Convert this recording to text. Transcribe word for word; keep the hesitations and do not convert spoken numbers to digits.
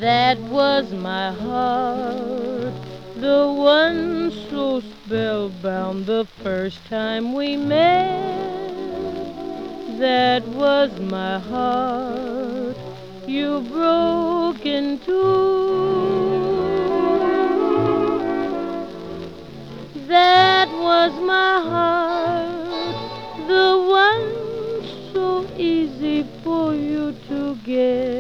That was my heart, the one so spellbound the first time we met. That was my heart, you broke in two.